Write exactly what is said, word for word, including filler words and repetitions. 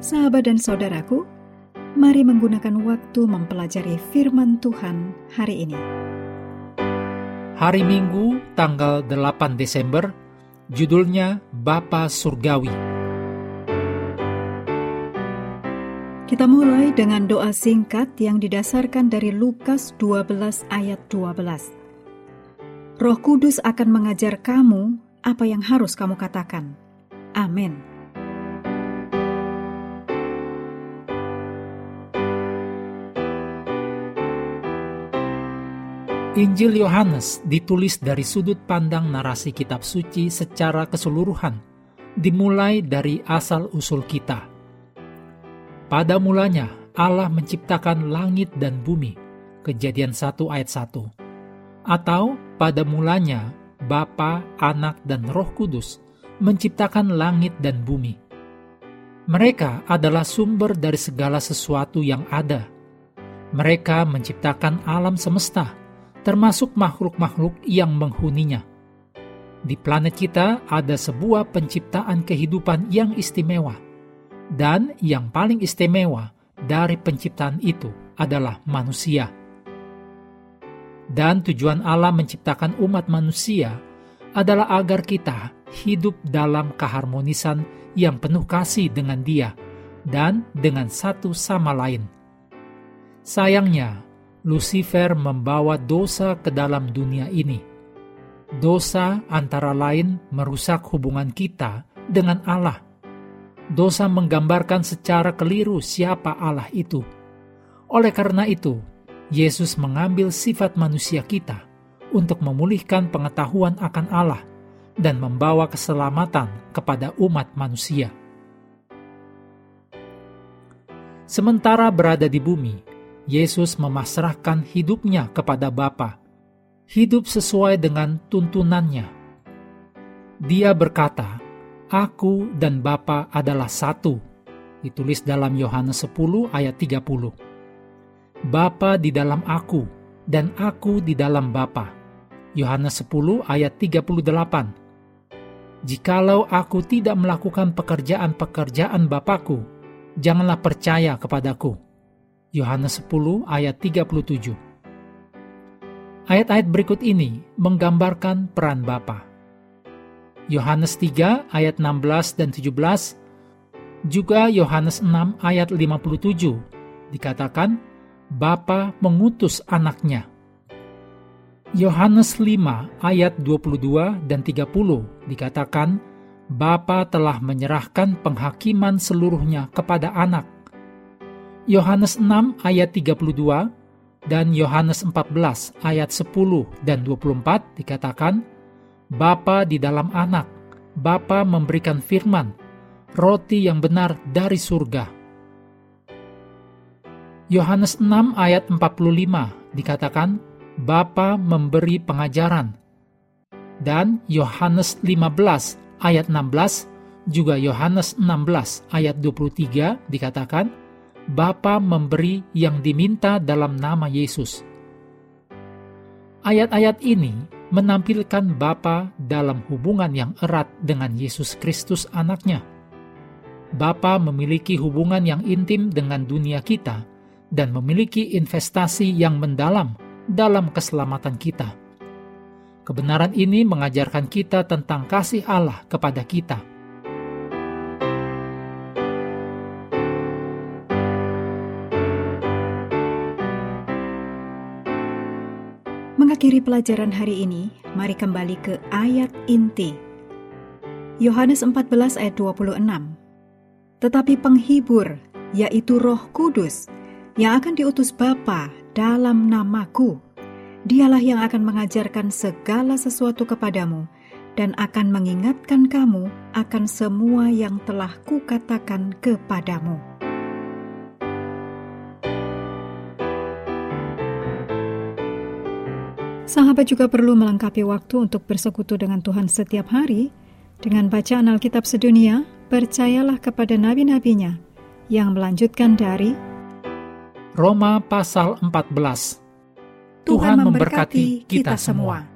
Sahabat dan saudaraku, mari menggunakan waktu mempelajari firman Tuhan hari ini. Hari Minggu, tanggal delapan Desember, judulnya Bapa Surgawi. Kita mulai dengan doa singkat yang didasarkan dari Lukas dua belas ayat dua belas. Roh Kudus akan mengajar kamu apa yang harus kamu katakan. Amin. Injil Yohanes ditulis dari sudut pandang narasi kitab suci secara keseluruhan, dimulai dari asal-usul kita. Pada mulanya Allah menciptakan langit dan bumi, Kejadian satu ayat satu. Atau pada mulanya Bapa, Anak, dan Roh Kudus menciptakan langit dan bumi. Mereka adalah sumber dari segala sesuatu yang ada. Mereka menciptakan alam semesta, termasuk makhluk-makhluk yang menghuninya. Di planet kita ada sebuah penciptaan kehidupan yang istimewa, dan yang paling istimewa dari penciptaan itu adalah manusia. Dan tujuan Allah menciptakan umat manusia adalah agar kita hidup dalam keharmonisan yang penuh kasih dengan Dia dan dengan satu sama lain. Sayangnya, Lucifer membawa dosa ke dalam dunia ini. Dosa antara lain merusak hubungan kita dengan Allah. Dosa menggambarkan secara keliru siapa Allah itu. Oleh karena itu, Yesus mengambil sifat manusia kita untuk memulihkan pengetahuan akan Allah dan membawa keselamatan kepada umat manusia. Sementara berada di bumi, Yesus memasrahkan hidupnya kepada Bapa, hidup sesuai dengan tuntunannya. Dia berkata, "Aku dan Bapa adalah satu," ditulis dalam Yohanes sepuluh ayat tiga puluh. Bapa di dalam aku, dan aku di dalam Bapa. Yohanes sepuluh ayat tiga puluh delapan. Jikalau aku tidak melakukan pekerjaan-pekerjaan Bapa-Ku, janganlah percaya kepadaku. Yohanes sepuluh ayat tiga puluh tujuh. Ayat-ayat berikut ini menggambarkan peran Bapa. Yohanes tiga ayat enam belas dan tujuh belas, juga Yohanes enam ayat lima puluh tujuh dikatakan Bapa mengutus anaknya. Yohanes lima ayat dua puluh dua dan tiga puluh dikatakan Bapa telah menyerahkan penghakiman seluruhnya kepada anak. Yohanes enam ayat tiga puluh dua dan Yohanes empat belas ayat sepuluh dan dua puluh empat dikatakan Bapa di dalam anak, Bapa memberikan firman, roti yang benar dari surga. Yohanes enam ayat empat puluh lima dikatakan Bapa memberi pengajaran. Dan Yohanes lima belas ayat enam belas juga Yohanes enam belas ayat dua puluh tiga dikatakan Bapa memberi yang diminta dalam nama Yesus. Ayat-ayat ini menampilkan Bapa dalam hubungan yang erat dengan Yesus Kristus anaknya. Bapa memiliki hubungan yang intim dengan dunia kita dan memiliki investasi yang mendalam dalam keselamatan kita. Kebenaran ini mengajarkan kita tentang kasih Allah kepada kita. Mengakhiri pelajaran hari ini, mari kembali ke ayat inti. Yohanes empat belas ayat dua puluh enam. Tetapi penghibur, yaitu Roh Kudus, yang akan diutus Bapa dalam namaku, Dialah yang akan mengajarkan segala sesuatu kepadamu dan akan mengingatkan kamu akan semua yang telah kukatakan kepadamu. Sahabat juga perlu melengkapi waktu untuk bersekutu dengan Tuhan setiap hari dengan bacaan Alkitab sedunia. Percayalah kepada nabi-nabinya yang melanjutkan dari Roma pasal empat belas. Tuhan memberkati kita semua.